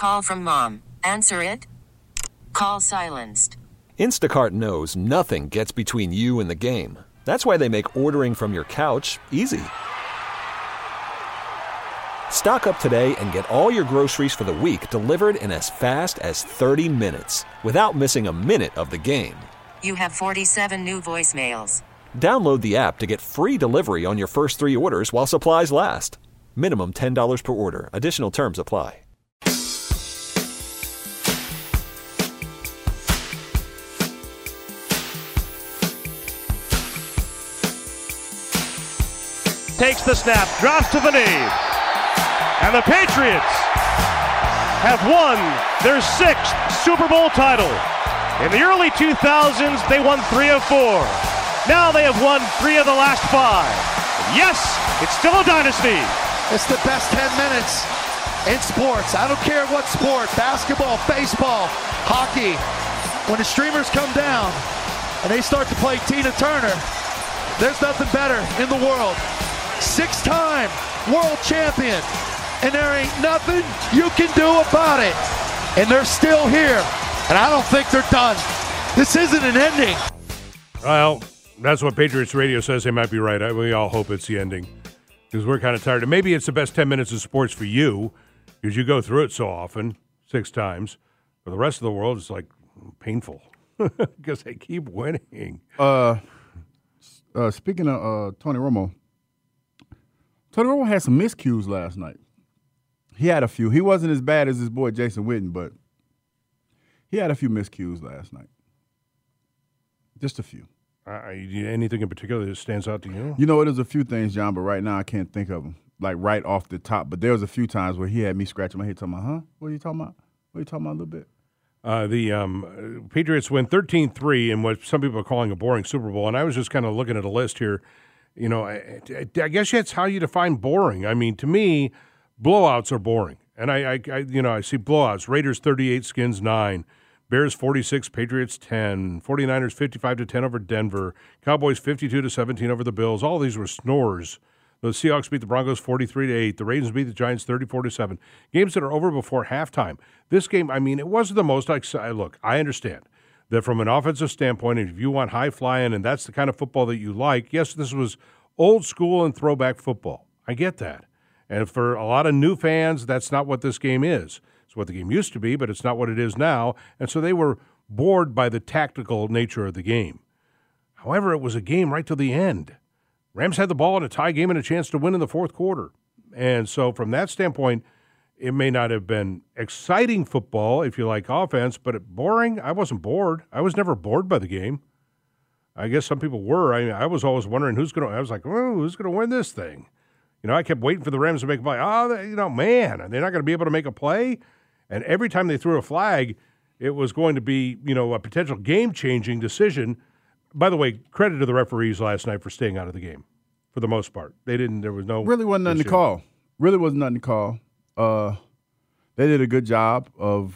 Call from mom. Answer it. Call silenced. Instacart knows nothing gets between you and the game. That's why they make ordering from your couch easy. Stock up today and get all your groceries for the week delivered in as fast as 30 minutes without missing a minute of the game. You have 47 new voicemails. Download the app to get free delivery on your first 3 orders while supplies last. Minimum $10 per order. Additional terms apply. Takes the snap, drops to the knee. And the Patriots have won their 6th Super Bowl title. In the early 2000s, they won 3 of 4. Now they have won 3 of the last 5. Yes, it's still a dynasty. It's the best 10 minutes in sports. I don't care what sport, basketball, baseball, hockey. When the streamers come down and they start to play Tina Turner, there's nothing better in the world. 6-time world champion. And there ain't nothing you can do about it. And they're still here. And I don't think they're done. This isn't an ending. Well, that's what Patriots Radio says. They might be right. We all hope it's the ending because we're kind of tired. And maybe it's the best 10 minutes of sports for you because you go through it so often, 6 times. For the rest of the world, it's like painful because they keep winning. Speaking of Tony Romo had some miscues last night. He had a few. He wasn't as bad as his boy Jason Witten, but he had a few miscues last night. Just a few. Anything in particular that stands out to you? You know, there's a few things, John, but right now I can't think of them, like right off the top. But there was a few times where he had me scratching my head talking about, huh? What are you talking about? What are you talking about a little bit? The Patriots win 13-3 in what some people are calling a boring Super Bowl. And I was just kind of looking at a list here. You know, I guess that's how you define boring. I mean, to me, blowouts are boring. And I see blowouts. Raiders 38, Skins 9. Bears 46, Patriots 10. 49ers 55-10 over Denver. Cowboys 52-17 over the Bills. All these were snores. The Seahawks beat the Broncos 43-8. The Ravens beat the Giants 34-7. Games that are over before halftime. This game, I mean, it wasn't the most exciting. Look, I understand that from an offensive standpoint, if you want high flying and that's the kind of football that you like, yes, this was old school and throwback football. I get that. And for a lot of new fans, that's not what this game is. It's what the game used to be, but it's not what it is now. And so they were bored by the tactical nature of the game. However, it was a game right to the end. Rams had the ball in a tie game and a chance to win in the fourth quarter. And so from that standpoint, it may not have been exciting football if you like offense, but boring, I wasn't bored. I was never bored by the game. I guess some people were. I was always wondering who's going to win this thing? You know, I kept waiting for the Rams to make a play. Man, they're not going to be able to make a play. And every time they threw a flag, it was going to be, a potential game-changing decision. By the way, credit to the referees last night for staying out of the game for the most part. There was no really wasn't nothing to call. Really wasn't nothing to call. They did a good job of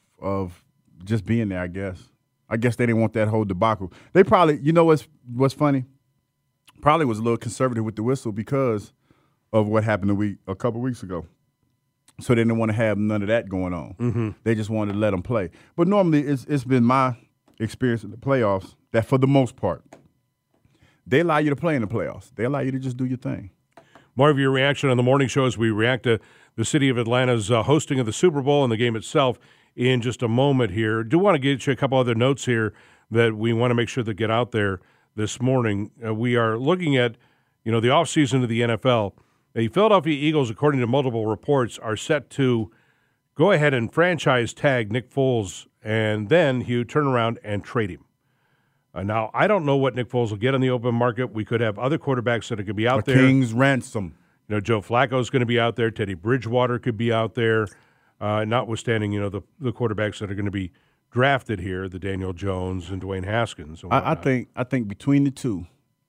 just being there, I guess. I guess they didn't want that whole debacle. They probably, what's funny? Probably was a little conservative with the whistle because of what happened a couple weeks ago. So they didn't want to have none of that going on. Mm-hmm. They just wanted to let them play. But normally it's been my experience in the playoffs that for the most part, they allow you to play in the playoffs. They allow you to just do your thing. More of your reaction on the morning show as we react to the city of Atlanta's hosting of the Super Bowl and the game itself in just a moment here. Do want to get you a couple other notes here that we want to make sure that get out there this morning. We are looking at, the offseason of the NFL. The Philadelphia Eagles, according to multiple reports, are set to go ahead and franchise tag Nick Foles and then turn around and trade him. Now, I don't know what Nick Foles will get on the open market. We could have other quarterbacks that could be out there. King's ransom. Joe Flacco is going to be out there. Teddy Bridgewater could be out there, notwithstanding, the quarterbacks that are going to be drafted here, the Daniel Jones and Dwayne Haskins. And I think between the two,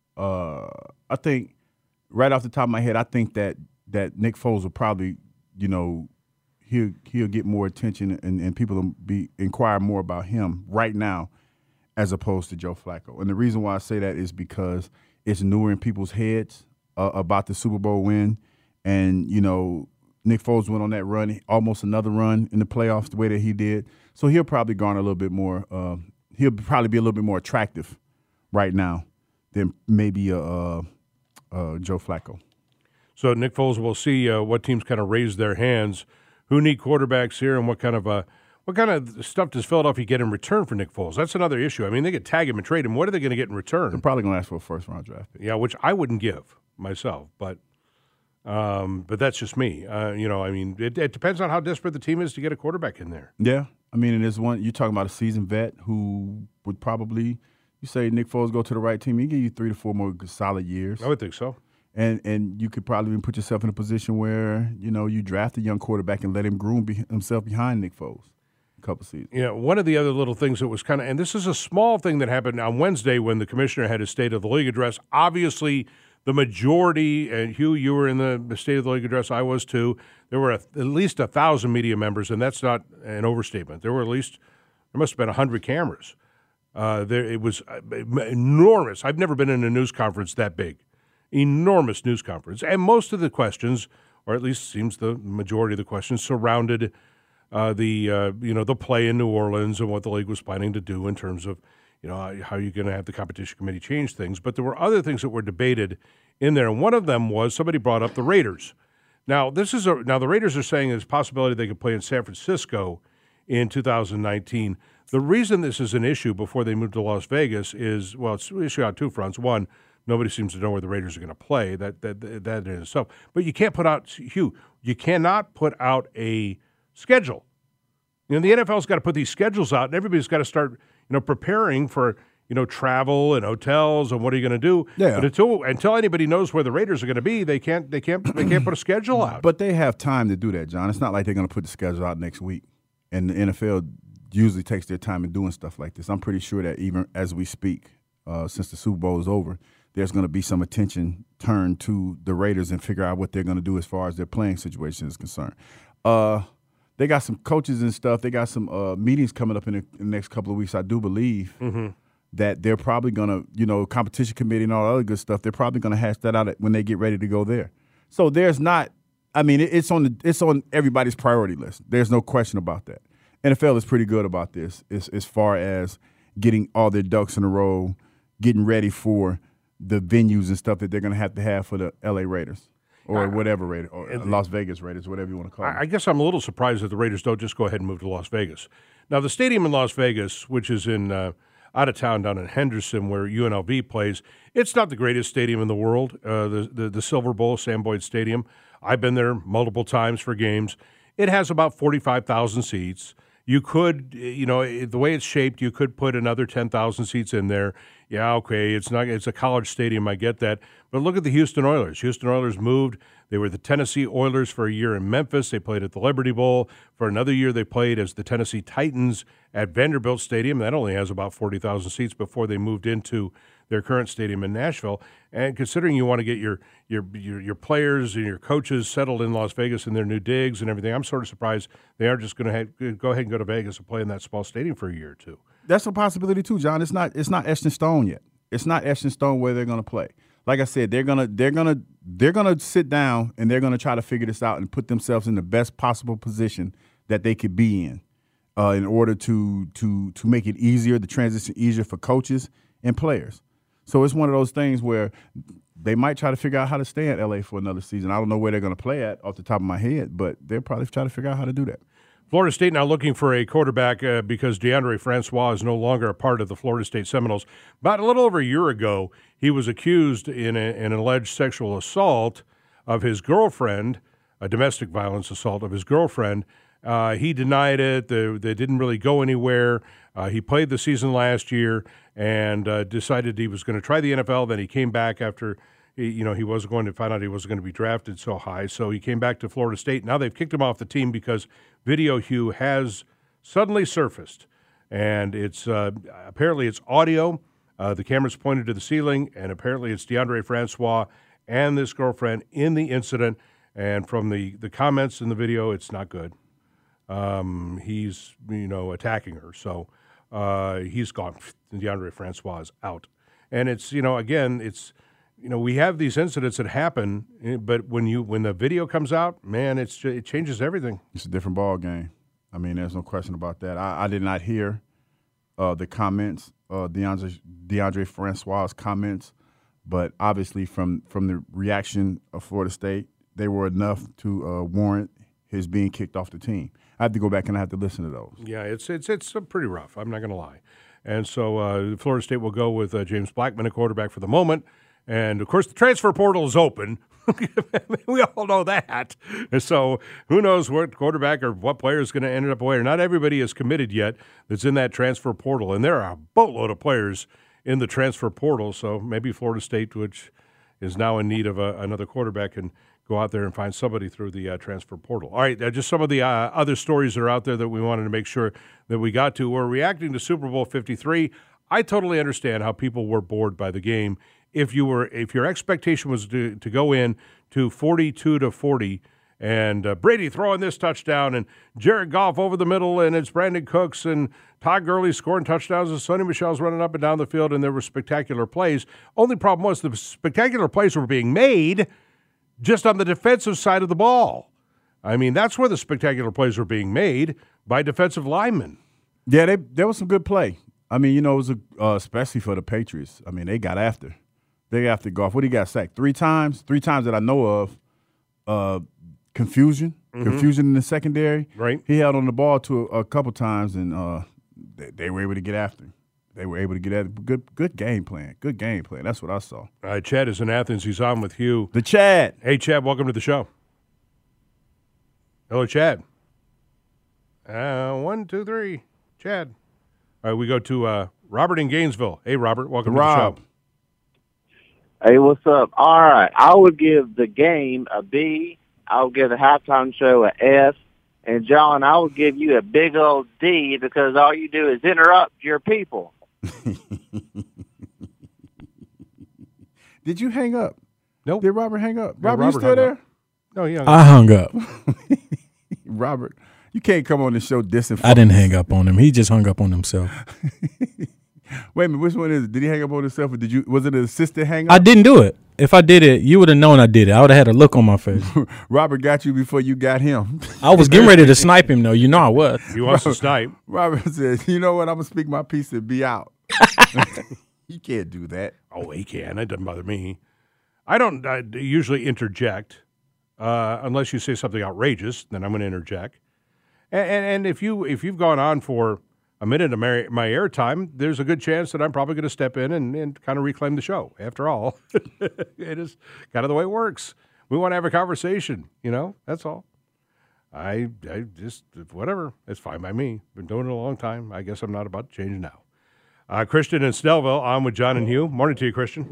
I think right off the top of my head, I think that Nick Foles will probably, he'll get more attention and people will inquire more about him right now as opposed to Joe Flacco. And the reason why I say that is because it's newer in people's heads about the Super Bowl win. And, Nick Foles went on that run, almost another run in the playoffs the way that he did. So he'll probably garner a little bit more. He'll probably be a little bit more attractive right now than maybe Joe Flacco. So Nick Foles, will see what teams kind of raise their hands, who need quarterbacks here, and what kind of stuff does Philadelphia get in return for Nick Foles? That's another issue. I mean, they could tag him and trade him. What are they going to get in return? They're probably going to ask for a first-round draft pick. Yeah, which I wouldn't give myself, but that's just me. I mean, it depends on how desperate the team is to get a quarterback in there. Yeah, I mean, and there's one you're talking about a seasoned vet who would probably, you say Nick Foles go to the right team, he give you 3 to 4 more solid years. I would think so. And you could probably put yourself in a position where you draft a young quarterback and let him groom himself behind Nick Foles. Couple seasons. Yeah, one of the other little things that was and this is a small thing that happened on Wednesday when the commissioner had his State of the League address. Obviously, the majority, and Hugh, you were in the State of the League address, I was too. There were at least 1,000 media members, and that's not an overstatement. There must have been 100 cameras. It was enormous. I've never been in a news conference that big. Enormous news conference. And most of the questions, or at least seems the majority of the questions, surrounded the play in New Orleans and what the league was planning to do in terms of, how you're going to have the competition committee change things. But there were other things that were debated in there, and one of them was somebody brought up the Raiders. Now the Raiders are saying there's a possibility they could play in San Francisco in 2019. The reason this is an issue before they move to Las Vegas is, well, it's an issue on two fronts. One, nobody seems to know where the Raiders are going to play. That in itself. But you can't put out, Hugh, you cannot put out a schedule. The NFL's got to put these schedules out, and everybody's got to start, preparing for, travel and hotels and what are you going to do? Yeah. But until anybody knows where the Raiders are going to be, they can't put a schedule out. But they have time to do that, John. It's not like they're going to put the schedule out next week. And the NFL usually takes their time in doing stuff like this. I'm pretty sure that even as we speak, since the Super Bowl is over, there's going to be some attention turned to the Raiders and figure out what they're going to do as far as their playing situation is concerned. They got some coaches and stuff. They got some meetings coming up in the next couple of weeks, I do believe, that they're probably going to, competition committee and all that other good stuff, they're probably going to hash that out when they get ready to go there. So there's not – I mean, it's on everybody's priority list. There's no question about that. NFL is pretty good about this as far as getting all their ducks in a row, getting ready for the venues and stuff that they're going to have for the L.A. Raiders. Or whatever Raiders, or Las Vegas Raiders, whatever you want to call it. I guess I'm a little surprised that the Raiders don't just go ahead and move to Las Vegas. Now, the stadium in Las Vegas, which is in out of town down in Henderson where UNLV plays, it's not the greatest stadium in the world, the Silver Bowl, Sam Boyd Stadium. I've been there multiple times for games. It has about 45,000 seats. You could, the way it's shaped, you could put another 10,000 seats in there. Yeah, okay, it's a college stadium, I get that. But look at the Houston Oilers. Houston Oilers moved. They were the Tennessee Oilers for a year in Memphis. They played at the Liberty Bowl. For another year, they played as the Tennessee Titans at Vanderbilt Stadium. That only has about 40,000 seats before they moved into their current stadium in Nashville. And considering you want to get your players and your coaches settled in Las Vegas in their new digs and everything, I'm sort of surprised they aren't just going to go ahead and go to Vegas and play in that small stadium for a year or two. That's a possibility too, John. It's not etched in stone yet. It's not etched in stone where they're going to play. Like I said, they're gonna sit down and they're gonna try to figure this out and put themselves in the best possible position that they could be in order to make it easier, the transition easier for coaches and players. So it's one of those things where they might try to figure out how to stay at LA for another season. I don't know where they're going to play at off the top of my head, but they'll probably try to figure out how to do that. Florida State now looking for a quarterback because Deondre Francois is no longer a part of the Florida State Seminoles. About a little over a year ago, he was accused in an alleged sexual assault of his girlfriend, a domestic violence assault of his girlfriend. He denied it. They didn't really go anywhere. He played the season last year and decided he was going to try the NFL. Then he came back after he was going to find out he wasn't going to be drafted so high. So he came back to Florida State. Now they've kicked him off the team because video Hugh has suddenly surfaced. And it's apparently it's audio. The camera's pointed to the ceiling, and apparently it's Deondre Francois and this girlfriend in the incident. And from the comments in the video, it's not good. He's, attacking her. So he's gone. Deondre Francois is out. And it's, again, it's we have these incidents that happen, but when the video comes out, man, it changes everything. It's a different ball game. I mean, there's no question about that. I did not hear the comments, Deondre Francois' comments, but obviously from the reaction of Florida State, they were enough to warrant his being kicked off the team. I have to go back and I have to listen to those. Yeah, it's pretty rough. I'm not going to lie. And so Florida State will go with James Blackman, a quarterback for the moment. And, of course, the transfer portal is open. We all know that. And so who knows what quarterback or what player is going to end up where. Not everybody is committed yet that's in that transfer portal. And there are a boatload of players in the transfer portal. So maybe Florida State, which is now in need of another quarterback, can go out there and find somebody through the transfer portal. All right, just some of the other stories that are out there that we wanted to make sure that we got to. We're reacting to Super Bowl 53. I totally understand how people were bored by the game. If your expectation was to go in to 42-40 and Brady throwing this touchdown and Jared Goff over the middle and it's Brandon Cooks and Todd Gurley scoring touchdowns and Sonny Michel's running up and down the field and there were spectacular plays. Only problem was the spectacular plays were being made just on the defensive side of the ball. I mean, that's where the spectacular plays were being made by defensive linemen. Yeah, there was some good play. I mean, it was especially for the Patriots. I mean, they got after. They got after Goff. What he got sacked? 3 times? 3 times that I know of. Confusion in the secondary. Right. He held on the ball to a couple times, and they were able to get after him. They were able to get at it. Good game plan. Good game plan. That's what I saw. All right, Chad is in Athens. He's on with Hugh. The Chad. Hey, Chad, welcome to the show. Hello, Chad. 1, 2, 3. Chad. All right, we go to Robert in Gainesville. Hey, Robert, welcome to the show. Hey, what's up? All right, I would give the game a B. I would give the halftime show a F. And, John, I would give you a big old D because all you do is interrupt your people. Did you hang up? Nope. Did Robert hang up? Yeah, Robert, you still there? No, he hung I hung up. Robert, you can't come on the show dissing. I didn't hang up on him. He just hung up on himself. Wait a minute, which one is it? Did he hang up on himself, or was it an assistant hang up? I didn't do it. If I did it, you would have known I did it. I would have had a look on my face. Robert got you before you got him. I was getting ready to snipe him, though. You know I was. He wants to snipe. Robert said, you know what, I'm going to speak my piece and be out. You can't do that. Oh, he can. It doesn't bother me. I don't usually interject unless you say something outrageous. Then I'm going to interject. And if you've gone on for a minute of my airtime, there's a good chance that I'm probably going to step in and kind of reclaim the show. After all, it is kind of the way it works. We want to have a conversation, that's all. I just, whatever, it's fine by me. Been doing it a long time. I guess I'm not about to change now. Christian in Snellville, I'm with John and Hugh. Morning to you, Christian.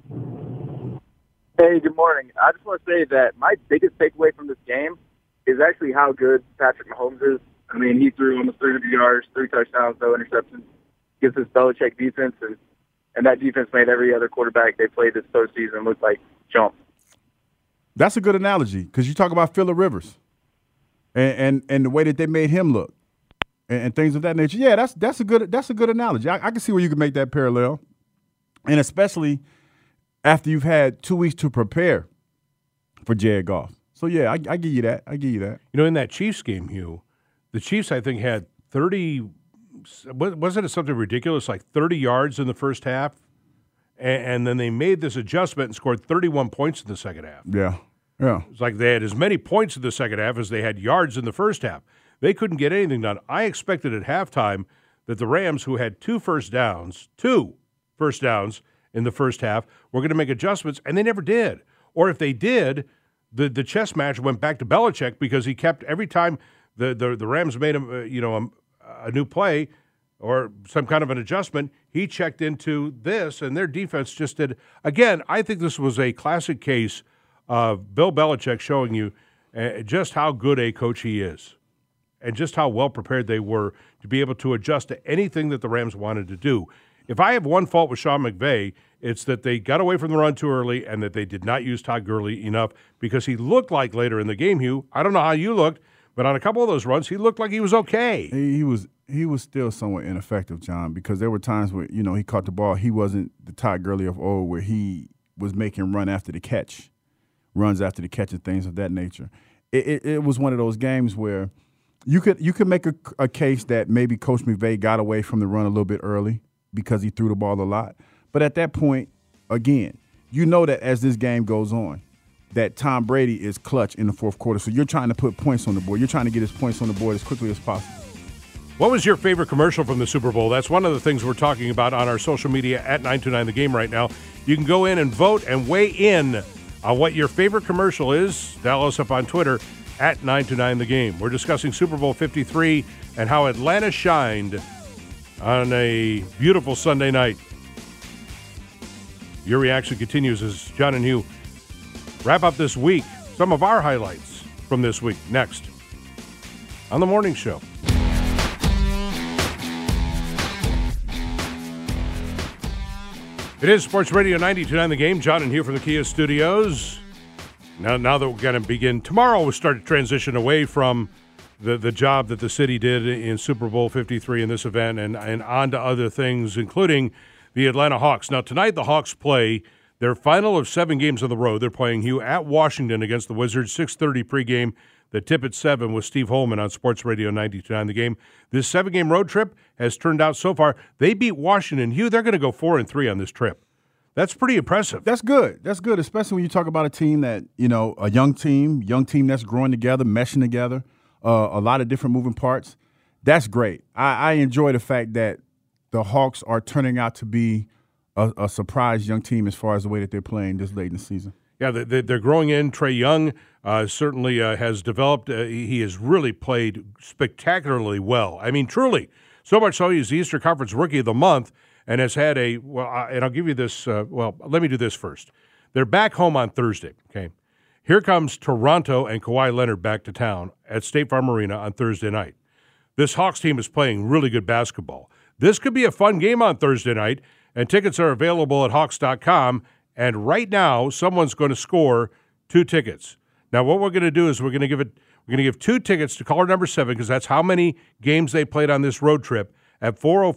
Hey, good morning. I just want to say that my biggest takeaway from this game is actually how good Patrick Mahomes is. I mean, he threw almost 300 yards, 3 touchdowns, no interceptions against this Belichick defense, and that defense made every other quarterback they played this postseason look like chumps. That's a good analogy because you talk about Phillip Rivers and the way that they made him look and things of that nature. Yeah, that's a good analogy. I can see where you can make that parallel, and especially after you've had 2 weeks to prepare for Jared Goff. So yeah, I give you that. In that Chiefs game, Hugh. The Chiefs, I think, had 30 – wasn't it something ridiculous, like 30 yards in the first half? And then they made this adjustment and scored 31 points in the second half. Yeah. It's like they had as many points in the second half as they had yards in the first half. They couldn't get anything done. I expected at halftime that the Rams, who had 2 first downs in the first half, were going to make adjustments, and they never did. Or if they did, the chess match went back to Belichick because he kept – every time – The Rams made him, a new play or some kind of an adjustment. He checked into this, and their defense just did. Again, I think this was a classic case of Bill Belichick showing you just how good a coach he is and just how well prepared they were to be able to adjust to anything that the Rams wanted to do. If I have one fault with Sean McVay, it's that they got away from the run too early and that they did not use Todd Gurley enough because he looked like later in the game, Hugh, I don't know how you looked, but on a couple of those runs, he looked like he was okay. He was still somewhat ineffective, John, because there were times where, he caught the ball. He wasn't the Todd Gurley of old where he was making runs after the catch and things of that nature. It was one of those games where you could make a case that maybe Coach McVay got away from the run a little bit early because he threw the ball a lot. But at that point, again, you know that as this game goes on, that Tom Brady is clutch in the fourth quarter. So you're trying to put points on the board. You're trying to get his points on the board as quickly as possible. What was your favorite commercial from the Super Bowl? That's one of the things we're talking about on our social media at 929 The Game right now. You can go in and vote and weigh in on what your favorite commercial is. Dial us up on Twitter at 929 The Game. We're discussing Super Bowl 53 and how Atlanta shined on a beautiful Sunday night. Your reaction continues as John and Hugh wrap up this week. Some of our highlights from this week next on The Morning Show. It is Sports Radio 92.9 The Game. John and Hugh from the Kia Studios. Now that we're going to begin tomorrow, we'll start to transition away from the job that the city did in Super Bowl 53 in this event and on to other things, including the Atlanta Hawks. Now, tonight the Hawks play their final of 7 games on the road. They're playing Hugh at Washington against the Wizards, 6:30 pregame. The tip at 7 with Steve Holman on Sports Radio 92.9 The Game. This 7-game road trip has turned out so far. They beat Washington. Hugh, they're going to go 4-3 on this trip. That's pretty impressive. That's good. That's good, especially when you talk about a team that, a young team that's growing together, meshing together, a lot of different moving parts. That's great. I enjoy the fact that the Hawks are turning out to be a surprise young team as far as the way that they're playing this late in the season. Yeah, they're growing in. Trae Young certainly has developed. He has really played spectacularly well. I mean, truly. So much so he's the Eastern Conference Rookie of the Month and has had and I'll give you this. Let me do this first. They're back home on Thursday, okay? Here comes Toronto and Kawhi Leonard back to town at State Farm Arena on Thursday night. This Hawks team is playing really good basketball. This could be a fun game on Thursday night, and tickets are available at Hawks.com. And right now, someone's going to score 2 tickets. Now, what we're going to do is we're going to give 2 tickets to caller number 7 because that's how many games they played on this road trip at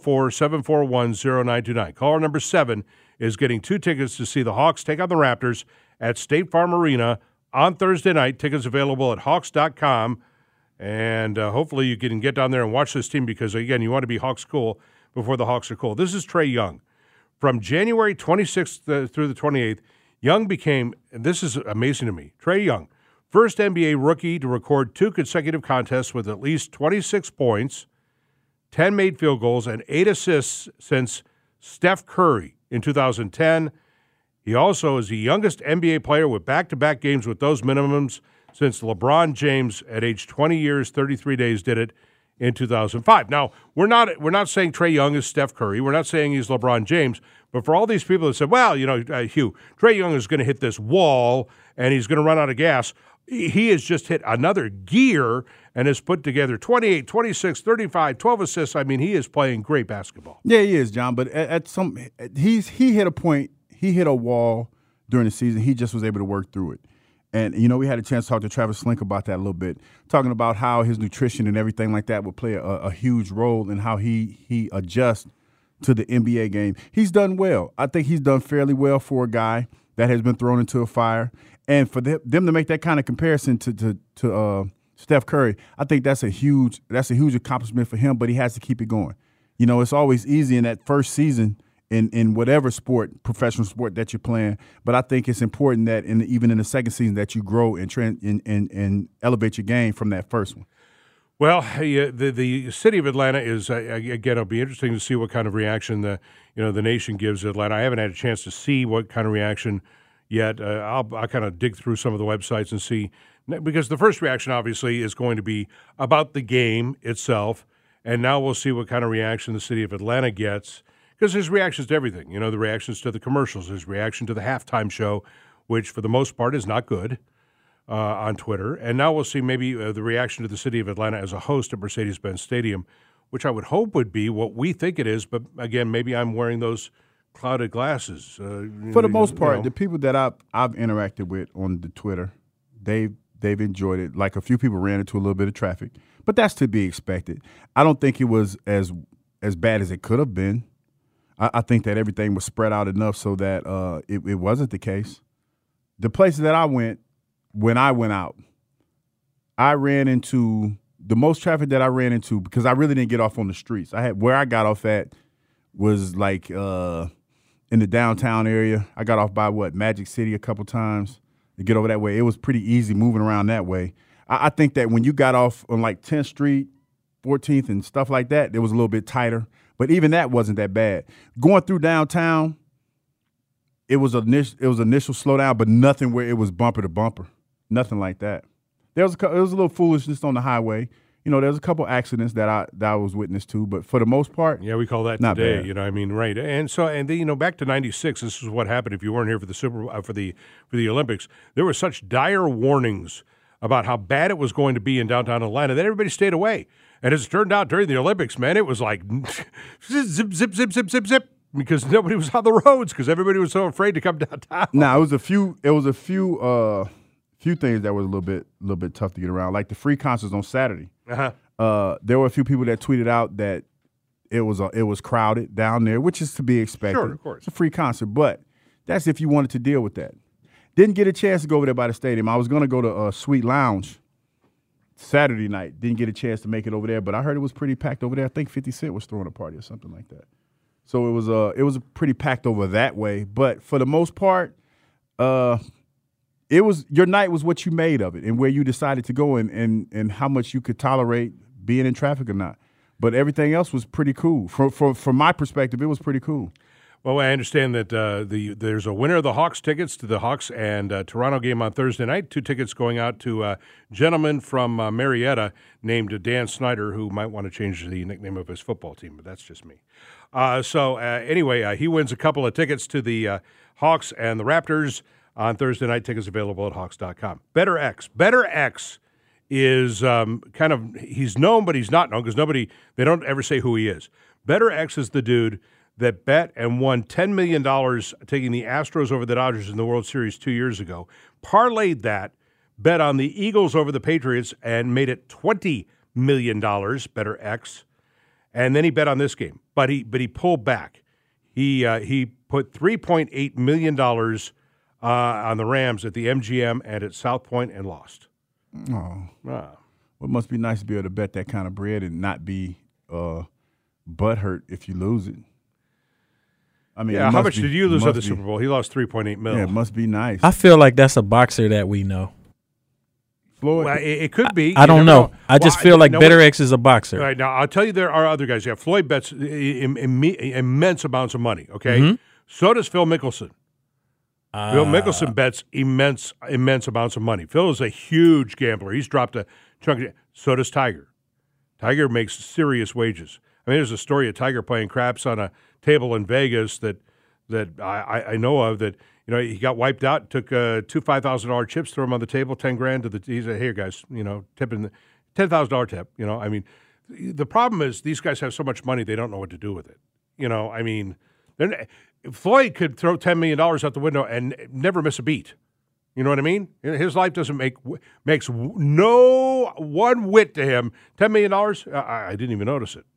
404-741-0929. Caller number 7 is getting 2 tickets to see the Hawks take on the Raptors at State Farm Arena on Thursday night. Tickets available at Hawks.com. And hopefully you can get down there and watch this team because, again, you want to be Hawks cool before the Hawks are cool. This is Trae Young. From January 26th through the 28th, Young became, and this is amazing to me, Trae Young, first NBA rookie to record 2 consecutive contests with at least 26 points, 10 made field goals, and 8 assists since Steph Curry in 2010. He also is the youngest NBA player with back-to-back games with those minimums since LeBron James at age 20 years, 33 days did it in 2005. Now, we're not saying Trae Young is Steph Curry. We're not saying he's LeBron James. But for all these people that said, well, Hugh, Trae Young is going to hit this wall and he's going to run out of gas, he has just hit another gear and has put together 28, 26, 35, 12 assists. I mean, he is playing great basketball. Yeah, he is, John. But he hit a point, he hit a wall during the season. He just was able to work through it. And, we had a chance to talk to Travis Slink about that a little bit, talking about how his nutrition and everything like that would play a huge role in how he adjusts to the NBA game. He's done well. I think he's done fairly well for a guy that has been thrown into a fire. And for them to make that kind of comparison to Steph Curry, I think that's a huge accomplishment for him, but he has to keep it going. It's always easy in that first season in whatever sport, professional sport that you're playing. But I think it's important that even in the second season that you grow and elevate your game from that first one. Well, the city of Atlanta is, again, it'll be interesting to see what kind of reaction the nation gives Atlanta. I haven't had a chance to see what kind of reaction yet. I'll kind of dig through some of the websites and see, because the first reaction obviously is going to be about the game itself, and now we'll see what kind of reaction the city of Atlanta gets. Because there's reactions to everything. The reactions to the commercials. There's reaction to the halftime show, which for the most part is not good on Twitter. And now we'll see maybe the reaction to the city of Atlanta as a host at Mercedes-Benz Stadium, which I would hope would be what we think it is. But, again, maybe I'm wearing those clouded glasses. For the most part, the people that I've interacted with on the Twitter, they've enjoyed it. Like a few people ran into a little bit of traffic. But that's to be expected. I don't think it was as bad as it could have been. I think that everything was spread out enough so that it wasn't the case. The places that I went, when I went out, I ran into the most traffic that I ran into because I really didn't get off on the streets. Where I got off at was like in the downtown area. I got off by Magic City a couple times to get over that way. It was pretty easy moving around that way. I think that when you got off on like 10th Street, 14th and stuff like that, it was a little bit tighter. But even that wasn't that bad. Going through downtown, it was initial slowdown, but nothing where it was bumper to bumper. Nothing like that. There was a little foolishness on the highway. There's a couple accidents that I was witness to, but for the most part, yeah, we call that not today. bad. Right. And so, then, back to '96. This is what happened. If you weren't here for the for the Olympics, there were such dire warnings about how bad it was going to be in downtown Atlanta that everybody stayed away. And as it turned out during the Olympics, man, it was like zip, zip, zip, zip, zip, zip, because nobody was on the roads because everybody was so afraid to come downtown. Now, it was a few things that was a little bit tough to get around, like the free concerts on Saturday. Uh-huh. There were a few people that tweeted out that it was crowded down there, which is to be expected. Sure, of course. It's a free concert, but that's if you wanted to deal with that. Didn't get a chance to go over there by the stadium. I was going to go to Sweet Lounge Saturday night. Didn't get a chance to make it over there, but I heard it was pretty packed over there. I think 50 Cent was throwing a party or something like that. So it was pretty packed over that way. But for the most part, your night was what you made of it and where you decided to go and how much you could tolerate being in traffic or not. But everything else was pretty cool. From my perspective, it was pretty cool. Well, I understand that there's a winner of the Hawks tickets to the Hawks and Toronto game on Thursday night. 2 tickets going out to a gentleman from Marietta named Dan Snyder, who might want to change the nickname of his football team, but that's just me. Anyway, he wins a couple of tickets to the Hawks and the Raptors on Thursday night. Tickets available at Hawks.com. BetterX is he's known, but he's not known because they don't ever say who he is. BetterX is the dude that bet and won $10 million taking the Astros over the Dodgers in the World Series 2 years ago, parlayed that, bet on the Eagles over the Patriots, and made it $20 million, BetterX, and then he bet on this game. But he pulled back. He put $3.8 million on the Rams at the MGM and at South Point and lost. Oh. Well, it must be nice to be able to bet that kind of bread and not be butthurt if you lose it. I mean, yeah, how much did you lose at the Super Bowl? He lost $3.8 million. Yeah, it must be nice. I feel like that's a boxer that we know. Floyd? Well, it could be. I don't know. I just feel like BetterX is a boxer. All right, now, I'll tell you there are other guys. Yeah, Floyd bets immense amounts of money, okay? Mm-hmm. So does Phil Mickelson. Phil Mickelson bets immense amounts of money. Phil is a huge gambler. He's dropped a chunk. So does Tiger. Tiger makes serious wages. I mean, there's a story of Tiger playing craps on a table in Vegas that I know of that, he got wiped out, took two $5,000 chips, threw them on the table, $10,000 he said, here, guys, tipping the $10,000 tip. I mean, the problem is these guys have so much money, they don't know what to do with it. I mean, Floyd could throw $10 million out the window and never miss a beat. You know what I mean? His life doesn't makes no one whit to him. $10 million, I didn't even notice it,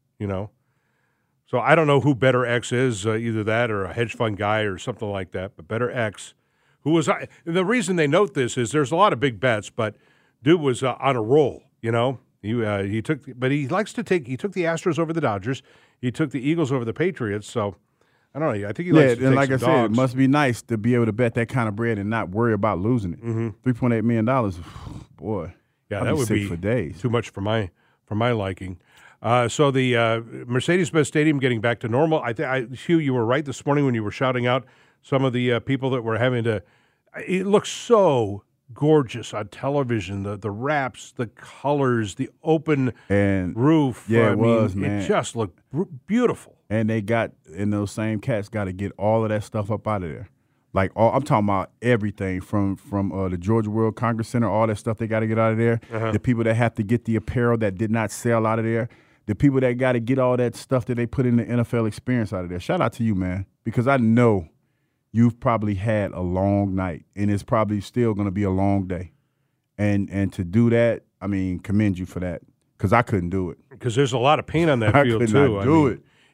So I don't know who BetterX is, either that or a hedge fund guy or something like that. But BetterX, who was the reason they note this is there's a lot of big bets, but dude was on a roll. He took the Astros over the Dodgers, he took the Eagles over the Patriots. So I don't know. I think he likes to take and like some I said, dogs. it must be nice to be able to bet that kind of bread and not worry about losing it. Mm-hmm. $3.8 million, boy. Yeah, I'd that would sick be for days. Too much for my liking. So the Mercedes-Benz Stadium getting back to normal. Hugh, you were right this morning when you were shouting out some of the people that were having to. It looks so gorgeous on television. The wraps, the colors, the open roof. Yeah, man. It just looked beautiful. And they those same cats got to get all of that stuff up out of there. Like I'm talking about everything from the Georgia World Congress Center, all that stuff they got to get out of there. Uh-huh. The people that have to get the apparel that did not sell out of there. The people that got to get all that stuff that they put in the NFL experience out of there. Shout out to you, man, because I know you've probably had a long night, and it's probably still going to be a long day. And to do that, I mean, commend you for that, because I couldn't do it. Because there's a lot of paint on that I field, could too. not do it.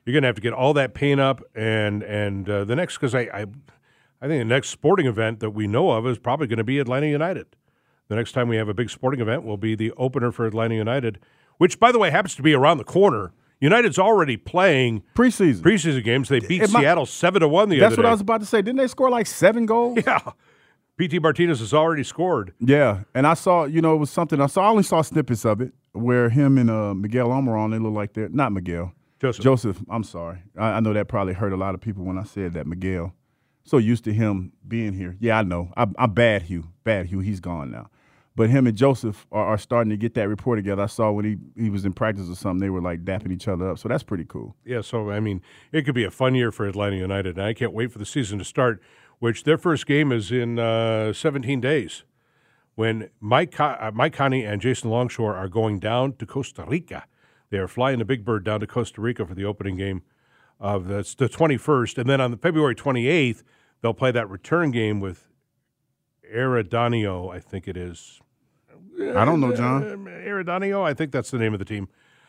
you're going to have to get all that paint up, and the next, because I think the next sporting event that we know of is probably going to be Atlanta United. The next time we have a big sporting event will be the opener for Atlanta United, which, by the way, happens to be around the corner. United's already playing preseason games. They beat Seattle 7-1 the other day. That's what I was about to say. Didn't they score like 7 goals? Yeah. P.T. Martinez has already scored. Yeah, and I saw, it was something. I only saw snippets of it where him and Miguel Almiron, they look like they're not Miguel. Joseph, I'm sorry. I know that probably hurt a lot of people when I said that, Miguel. So used to him being here. Yeah, I know. I'm bad Hugh. He's gone now. But him and Joseph are starting to get that rapport together. I saw when he was in practice or something, they were like dapping each other up. So that's pretty cool. Yeah, so, I mean, it could be a fun year for Atlanta United. And I can't wait for the season to start, which their first game is in 17 days when Mike Connie and Jason Longshore are going down to Costa Rica. They are flying the Big Bird down to Costa Rica for the opening game of that's the 21st. And then on February 28th, they'll play that return game with Eridanio, I think it is. I don't know, John. Eridanio, I think that's the name of the team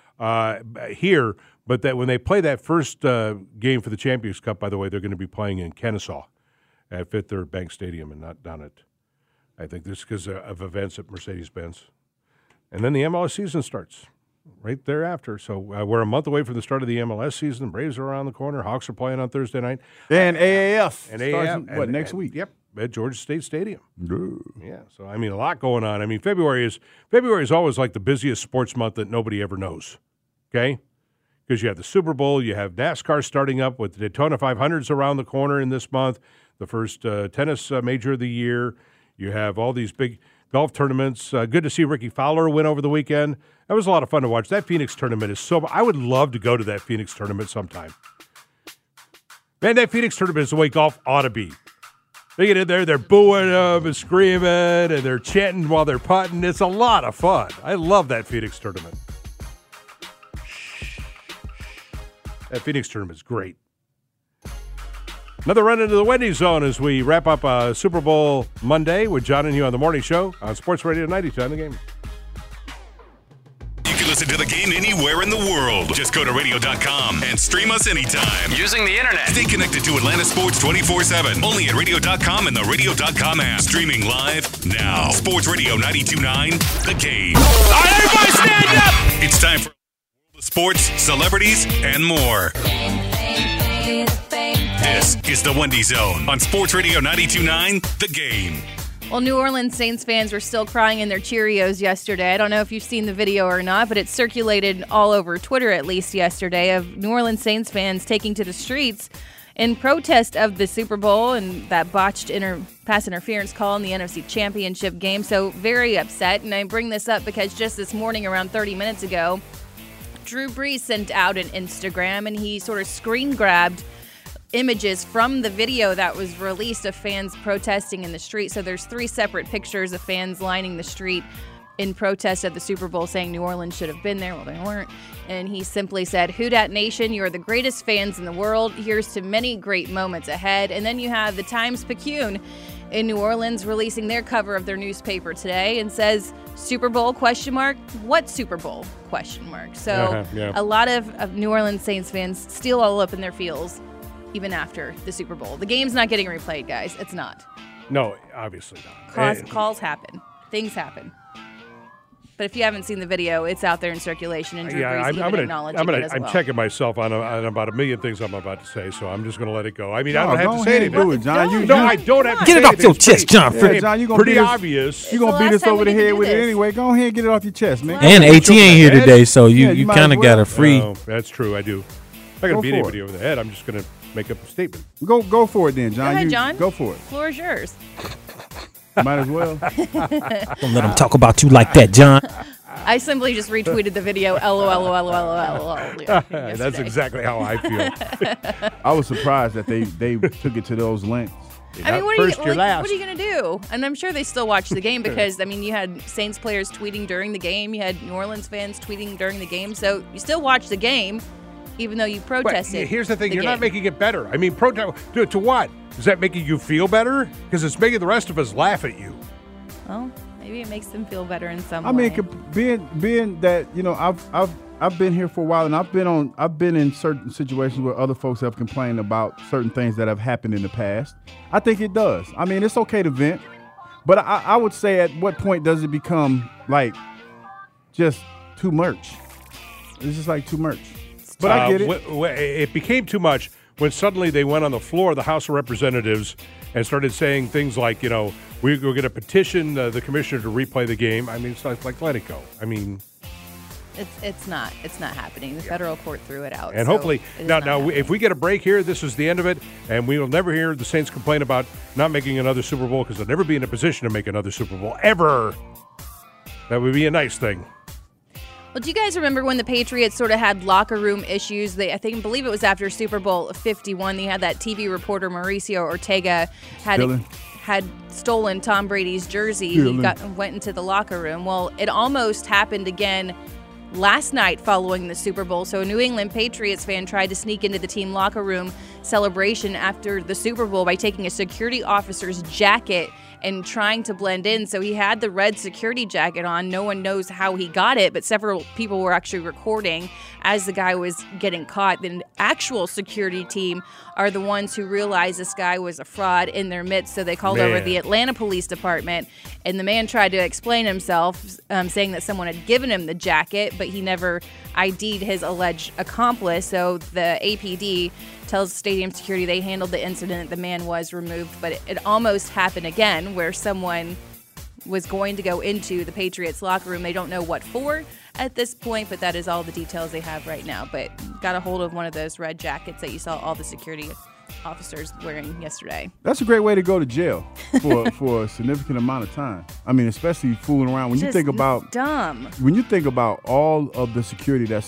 here. But that when they play that first game for the Champions Cup, by the way, they're going to be playing in Kennesaw at Fifth Third Bank Stadium and not down at, I think this is because of events at Mercedes-Benz. And then the MLS season starts right thereafter. So we're a month away from the start of the MLS season. Braves are around the corner. Hawks are playing on Thursday night. And AAF. And AAF. Next week? Yep. At Georgia State Stadium. Yeah, so I mean, a lot going on. I mean, February is always like the busiest sports month that nobody ever knows. Okay, because you have the Super Bowl, you have NASCAR starting up with the Daytona 500s around the corner in this month, the first tennis major of the year. You have all these big golf tournaments. Good to see Ricky Fowler win over the weekend. That was a lot of fun to watch. That Phoenix tournament is so. I would love to go to that Phoenix tournament sometime. Man, that Phoenix tournament is the way golf ought to be. They get in there, they're booing them and screaming, and they're chanting while they're putting. It's a lot of fun. I love that Phoenix tournament. That Phoenix tournament's great. Another run into the Wendy's Zone as we wrap up Super Bowl Monday with John and Hugh on the Morning Show on Sports Radio 92 on the Game. You can listen to the game anywhere in the world. Just go to radio.com and stream us anytime. Using the internet. Stay connected to Atlanta Sports 24/7. Only at radio.com and the radio.com app. Streaming live now. Sports Radio 92.9, The Game. All right, everybody stand up! It's time for sports, celebrities, and more. This is the Wendy's Zone on Sports Radio 92.9, The Game. Well, New Orleans Saints fans were still crying in their Cheerios yesterday. I don't know if you've seen the video or not, but it circulated all over Twitter at least yesterday of New Orleans Saints fans taking to the streets in protest of the Super Bowl and that botched pass interference call in the NFC Championship game. So very upset. And I bring this up because just this morning, around 30 minutes ago, Drew Brees sent out an Instagram and he sort of screen grabbed images from the video that was released of fans protesting in the street. So there's 3 separate pictures of fans lining the street in protest of the Super Bowl saying New Orleans should have been there. Well, they weren't. And he simply said, "Who Dat Nation, you are the greatest fans in the world. Here's to many great moments ahead." And then you have the Times-Picayune in New Orleans releasing their cover of their newspaper today and says, "Super Bowl, ? What Super Bowl, ? So a lot of New Orleans Saints fans still all up in their feels even after the Super Bowl. The game's not getting replayed, guys. It's not. No, obviously not. Calls happen. Things happen. But if you haven't seen the video, it's out there in circulation, and Drew Brees even acknowledging it as well. I'm checking myself on about a million things I'm about to say, so I'm just going to let it go. I mean, I don't have to say anything. Do it, John. I don't have to get it off your chest, John. Yeah, John, you pretty obvious. You're going to beat us over the head with it anyway. Go ahead and get it off your chest, man. And AT ain't here today, so you kind of got a free. No, that's true. I do. I'm not going to beat anybody over the head. I'm just going to make up a statement. Go for it then, John. Go ahead, John. Go for it. Floor is yours. Might as well. Don't let them talk about you like that, John. I simply just retweeted the video. LOL. That's exactly how I feel. I was surprised that they took it to those lengths. I mean, what are you going to do? And I'm sure they still watch the game because, I mean, you had Saints players tweeting during the game. You had New Orleans fans tweeting during the game. So you still watch the game, even though you protested. But here's the thing. You're not making it better. I mean, to what? Is that making you feel better? Because it's making the rest of us laugh at you. Well, maybe it makes them feel better in some way. I mean, being that, I've I've been here for a while, and I've been in certain situations where other folks have complained about certain things that have happened in the past. I think it does. I mean, it's okay to vent, but I would say at what point does it become like just too much? It's just like too much. But I get it. It became too much when suddenly they went on the floor of the House of Representatives and started saying things like, you know, we're going to petition the commissioner to replay the game. I mean, it's like let it go. I mean, it's not happening. The federal court threw it out. And so hopefully, now if we get a break here, this is the end of it, and we will never hear the Saints complain about not making another Super Bowl because they'll never be in a position to make another Super Bowl ever. That would be a nice thing. Well, do you guys remember when the Patriots sort of had locker room issues? I believe it was after Super Bowl 51. They had that TV reporter Mauricio Ortega had stolen Tom Brady's jersey. He went into the locker room. Well, it almost happened again last night following the Super Bowl. So a New England Patriots fan tried to sneak into the team locker room celebration after the Super Bowl by taking a security officer's jacket and trying to blend in. So he had the red security jacket on. No one knows how he got it, but several people were actually recording as the guy was getting caught. The actual security team are the ones who realized this guy was a fraud in their midst, so they called over the Atlanta Police Department, and the man tried to explain himself, saying that someone had given him the jacket, but he never ID'd his alleged accomplice. So the APD tells stadium security they handled the incident. The man was removed, but it almost happened again where someone was going to go into the Patriots locker room. They don't know what for at this point, but that is all the details they have right now. But got a hold of one of those red jackets that you saw all the security officers wearing yesterday. That's a great way to go to jail for a significant amount of time. I mean, especially fooling around. When you think about when you think about all of the security that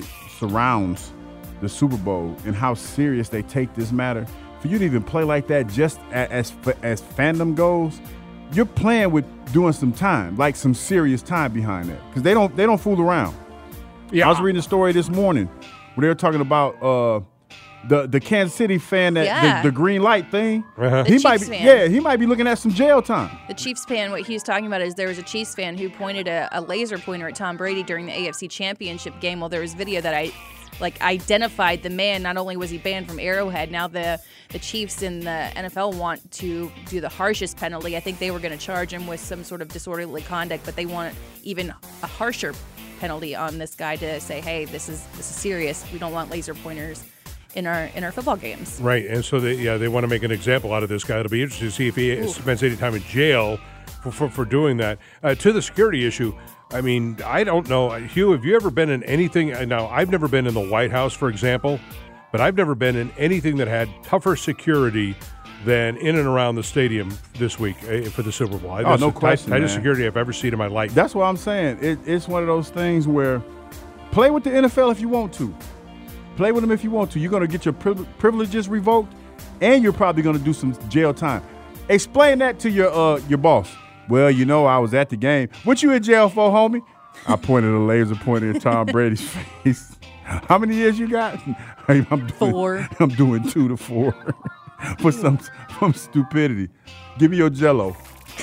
surrounds the Super Bowl and how serious they take this matter, for you to even play like that, just as fandom goes, you're playing with doing some time, like some serious time behind that, because they don't fool around. Yeah, I was reading a story this morning where they were talking about the Kansas City fan that the green light thing. He might be looking at some jail time. The Chiefs fan, what he was talking about is there was a Chiefs fan who pointed a laser pointer at Tom Brady during the AFC Championship game. Well, there was video that identified the man. Not only was he banned from Arrowhead, now the Chiefs and the NFL want to do the harshest penalty. I think they were going to charge him with some sort of disorderly conduct, but they want even a harsher penalty on this guy to say, hey, this is serious. We don't want laser pointers in our football games. Right, and so they want to make an example out of this guy. It'll be interesting to see if he spends any time in jail for doing that. To the security issue, I mean, I don't know. Hugh, have you ever been in anything? Now, I've never been in the White House, for example, but I've never been in anything that had tougher security than in and around the stadium this week for the Super Bowl. That's no question, tightest security I've ever seen in my life. That's what I'm saying. It's one of those things where play with the NFL if you want to. Play with them if you want to. You're going to get your privileges revoked, and you're probably going to do some jail time. Explain that to your boss. Well, you know, I was at the game. What you in jail for, homie? I pointed a laser pointer at Tom Brady's face. How many years you got? I'm doing 4. I'm doing 2 to 4 for some stupidity. Give me your Jell-O.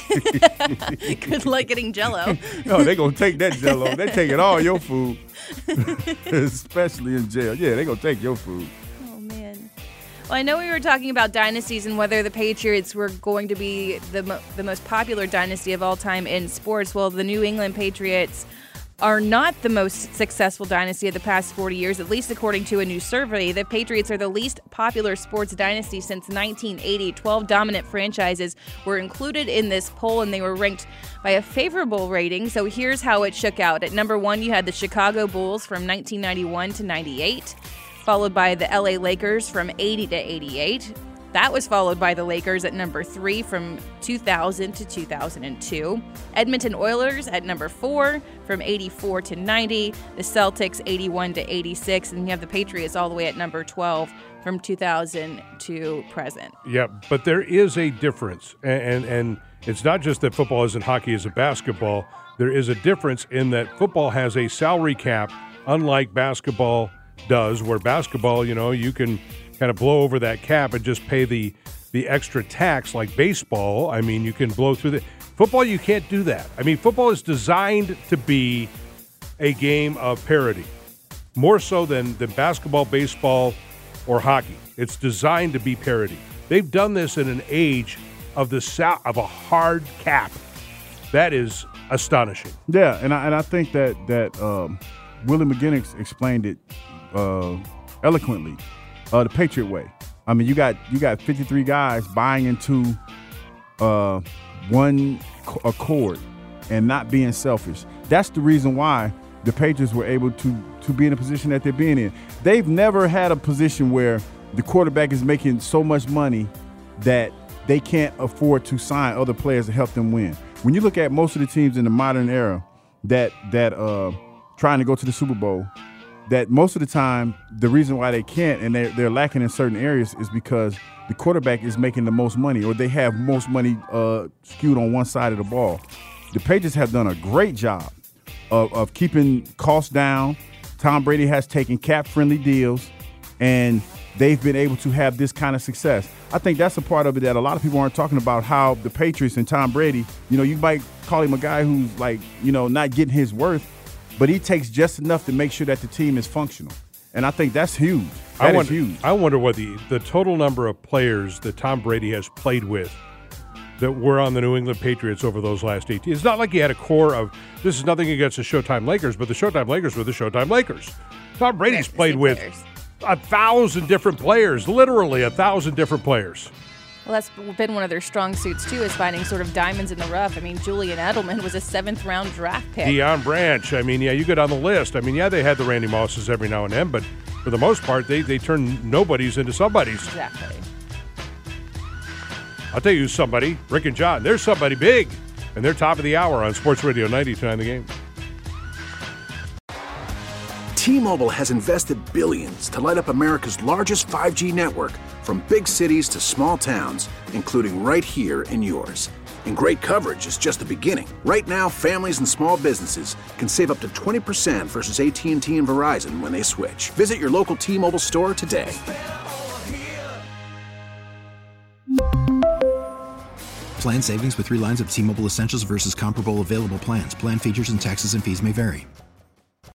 Good luck getting Jell-O. No, they're going to take that Jell-O. They're taking all your food, especially in jail. Yeah, they're going to take your food. Oh, man. Well, I know we were talking about dynasties and whether the Patriots were going to be the most popular dynasty of all time in sports. Well, the New England Patriots are not the most successful dynasty of the past 40 years, at least according to a new survey. The Patriots are the least popular sports dynasty since 1980. 12 dominant franchises were included in this poll, and they were ranked by a favorable rating. So here's how it shook out. At number 1, you had the Chicago Bulls from 1991 to 98, followed by the LA Lakers from 80 to 88. That was followed by the Lakers at number 3 from 2000 to 2002. Edmonton Oilers at number 4 from 84 to 90. The Celtics 81 to 86. And you have the Patriots all the way at number 12 from 2000 to present. Yeah, but there is a difference. And it's not just that football isn't hockey, isn't basketball. There is a difference in that football has a salary cap, unlike basketball does, where basketball, you know, you can kind of blow over that cap and just pay the extra tax like baseball. I mean, you can blow through the football. You can't do that. I mean, football is designed to be a game of parity. more so than basketball, baseball, or hockey. It's designed to be parity. They've done this in an age of of a hard cap. That is astonishing. Yeah, and I think that Willie McGinnis explained it eloquently. The Patriot way. I mean, you got 53 guys buying into one accord and not being selfish. That's the reason why the Patriots were able to be in a position that they're being in. They've never had a position where the quarterback is making so much money that they can't afford to sign other players to help them win. When you look at most of the teams in the modern era that trying to go to the Super Bowl, that most of the time the reason why they can't and they're lacking in certain areas is because the quarterback is making the most money, or they have most money skewed on one side of the ball. The Patriots have done a great job of keeping costs down. Tom Brady has taken cap-friendly deals, and they've been able to have this kind of success. I think that's a part of it that a lot of people aren't talking about, how the Patriots and Tom Brady, you might call him a guy who's not getting his worth, but he takes just enough to make sure that the team is functional. And I think that's huge. That is huge. I wonder what the total number of players that Tom Brady has played with that were on the New England Patriots over those last 18. It's not like he had a core of, this is nothing against the Showtime Lakers, but the Showtime Lakers were the Showtime Lakers. Tom Brady's played with 1,000 different players, literally 1,000 different players. Well, that's been one of their strong suits, too, is finding sort of diamonds in the rough. I mean, Julian Edelman was a 7th-round draft pick. Deion Branch. I mean, you go down the list. I mean, they had the Randy Mosses every now and then, but for the most part, they turn nobodies into somebodies. Exactly. I'll tell you somebody, Rick and John, there's somebody big, and they're top of the hour on Sports Radio 99 The Game. T-Mobile has invested billions to light up America's largest 5G network, from big cities to small towns, including right here in yours. And great coverage is just the beginning. Right now, families and small businesses can save up to 20% versus AT&T and Verizon when they switch. Visit your local T-Mobile store today. Plan savings with 3 lines of T-Mobile Essentials versus comparable available plans. Plan features and taxes and fees may vary.